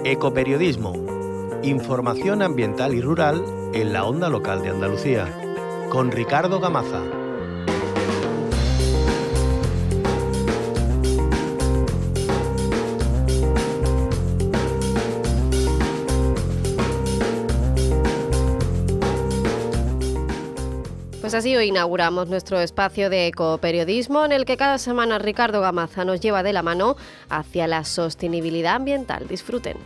Ecoperiodismo. Información ambiental y rural en la onda local de Andalucía. Con Ricardo Gamaza. Pues así hoy inauguramos nuestro espacio de ecoperiodismo en el que cada semana Ricardo Gamaza nos lleva de la mano hacia la sostenibilidad ambiental. Disfruten.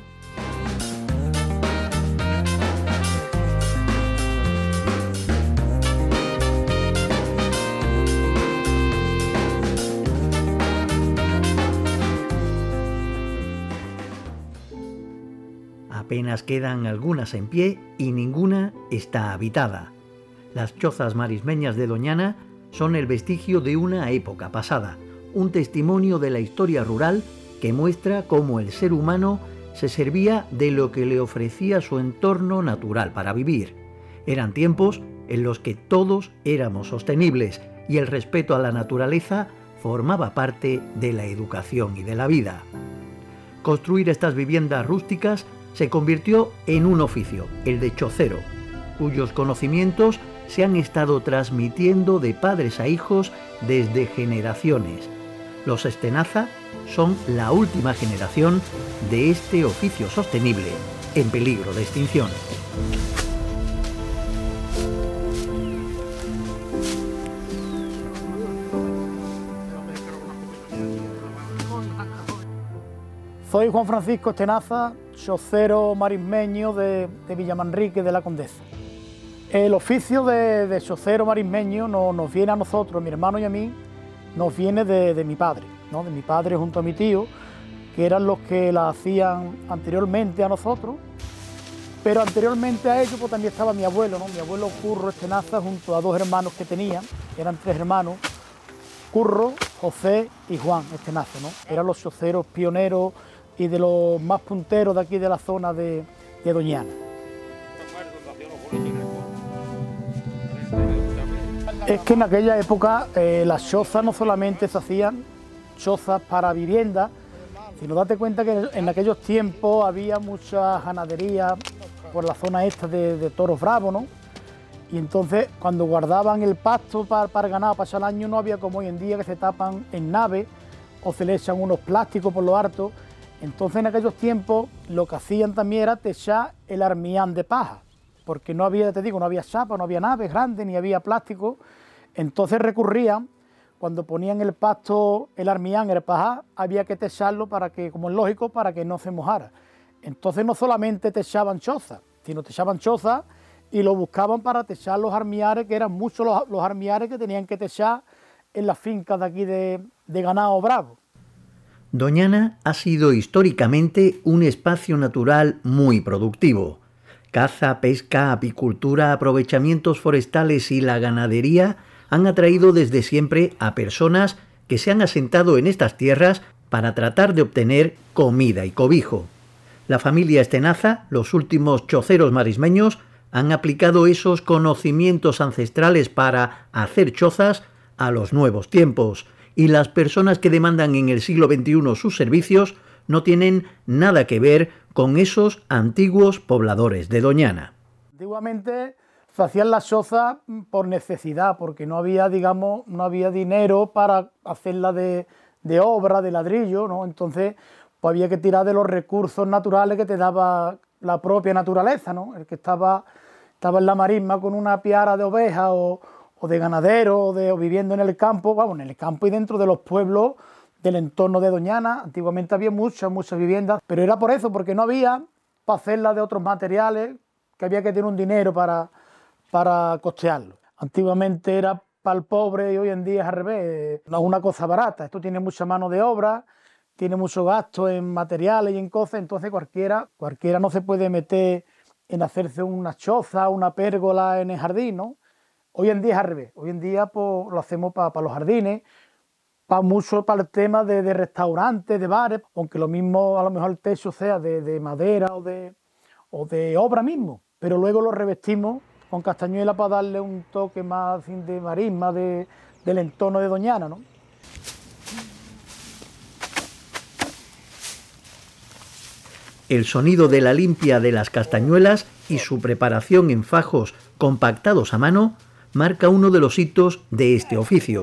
Apenas quedan algunas en pie y ninguna está habitada. Las chozas marismeñas de Doñana son el vestigio de una época pasada, un testimonio de la historia rural que muestra cómo el ser humano se servía de lo que le ofrecía su entorno natural para vivir. Eran tiempos en los que todos éramos sostenibles y el respeto a la naturaleza formaba parte de la educación y de la vida. Construir estas viviendas rústicas se convirtió en un oficio, el de chocero, cuyos conocimientos se han estado transmitiendo de padres a hijos desde generaciones. Los Estenazza son la última generación de este oficio sostenible en peligro de extinción. Soy Juan Francisco Estenazza, chocero marismeño de Villamanrique de la Condesa. El oficio de chocero marismeño nos viene a nosotros, mi hermano y a mí, nos viene de mi padre, ¿no? De mi padre junto a mi tío, que eran los que la hacían anteriormente a nosotros, pero anteriormente a ellos pues, también estaba mi abuelo, ¿no? Mi abuelo Curro Estenazza junto a dos hermanos que tenía, eran tres hermanos, Curro, José y Juan Estenazza, ¿no? Eran los choceros pioneros y de los más punteros de aquí de la zona de Doñana. Es que en aquella época las chozas no solamente se hacían chozas para vivienda, sino date cuenta que en aquellos tiempos había mucha ganadería por la zona esta de toros bravos, ¿no? Y entonces cuando guardaban el pasto para el ganado pasar el año no había como hoy en día que se tapan en nave o se le echan unos plásticos por lo harto. Entonces en aquellos tiempos lo que hacían también era techar el armián de paja, porque no había, te digo, no había chapa, no había naves grandes, ni había plástico. Entonces recurrían, cuando ponían el pasto, el armián, el paja, había que techarlo para que, como es lógico, para que no se mojara. Entonces no solamente techaban chozas, sino techaban chozas y lo buscaban para techar los armiares, que eran muchos los armiares que tenían que techar en las fincas de aquí de ganado bravo. Doñana ha sido históricamente un espacio natural muy productivo. Caza, pesca, apicultura, aprovechamientos forestales y la ganadería han atraído desde siempre a personas que se han asentado en estas tierras para tratar de obtener comida y cobijo. La familia Estenazza, los últimos choceros marismeños, han aplicado esos conocimientos ancestrales para hacer chozas a los nuevos tiempos, y las personas que demandan en el siglo XXI sus servicios no tienen nada que ver con esos antiguos pobladores de Doñana. Antiguamente se hacían las chozas por necesidad, porque no había, digamos, no había dinero para hacerla de obra, de ladrillo, ¿no? Entonces pues había que tirar de los recursos naturales que te daba la propia naturaleza, ¿no? El que estaba en la marisma con una piara de ovejas o de ganadero o viviendo en el campo, vamos, en el campo y dentro de los pueblos del entorno de Doñana. Antiguamente había muchas viviendas, pero era por eso, porque no había para hacerlas de otros materiales, que había que tener un dinero para costearlo. Antiguamente era para el pobre y hoy en día es al revés, no es una cosa barata, esto tiene mucha mano de obra, tiene mucho gasto en materiales y en cosas, entonces cualquiera no se puede meter en hacerse una choza, una pérgola en el jardín, ¿no? Hoy en día es al revés, hoy en día pues, lo hacemos para los jardines, para el tema de restaurantes, de bares, aunque lo mismo a lo mejor el techo sea de madera o de obra mismo, pero luego lo revestimos con castañuela para darle un toque más de marisma del entorno de Doñana, ¿no? El sonido de la limpia de las castañuelas y su preparación en fajos compactados a mano marca uno de los hitos de este oficio.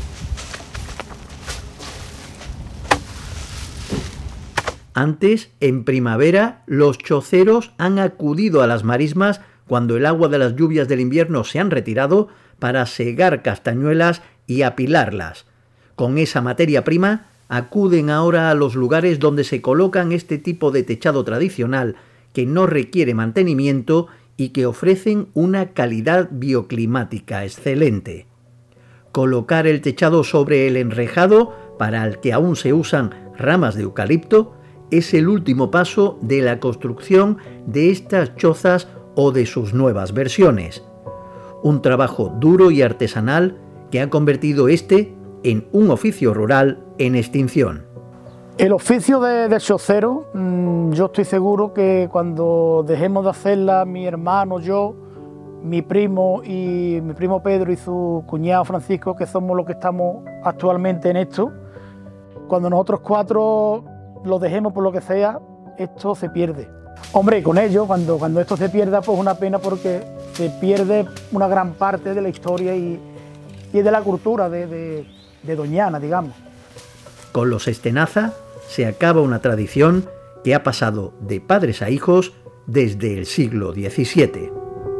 Antes, en primavera, los choceros han acudido a las marismas cuando el agua de las lluvias del invierno se han retirado para segar castañuelas y apilarlas. Con esa materia prima, acuden ahora a los lugares donde se colocan este tipo de techado tradicional que no requiere mantenimiento y que ofrecen una calidad bioclimática excelente. Colocar el techado sobre el enrejado, para el que aún se usan ramas de eucalipto, es el último paso de la construcción de estas chozas o de sus nuevas versiones. Un trabajo duro y artesanal que ha convertido este en un oficio rural en extinción. El oficio de chocero, yo estoy seguro que cuando dejemos de hacerla, mi hermano, yo, mi primo Pedro y su cuñado Francisco, que somos los que estamos actualmente en esto, cuando nosotros cuatro lo dejemos por lo que sea, esto se pierde. Hombre, con ello, cuando esto se pierda, pues una pena, porque se pierde una gran parte de la historia y de la cultura de Doñana, digamos. Con los Estenaza se acaba una tradición que ha pasado de padres a hijos desde el siglo XVII.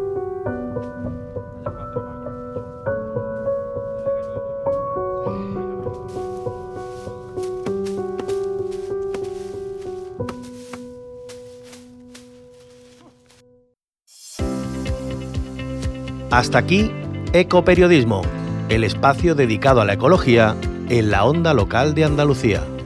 Hasta aquí Ecoperiodismo, el espacio dedicado a la ecología en la onda local de Andalucía.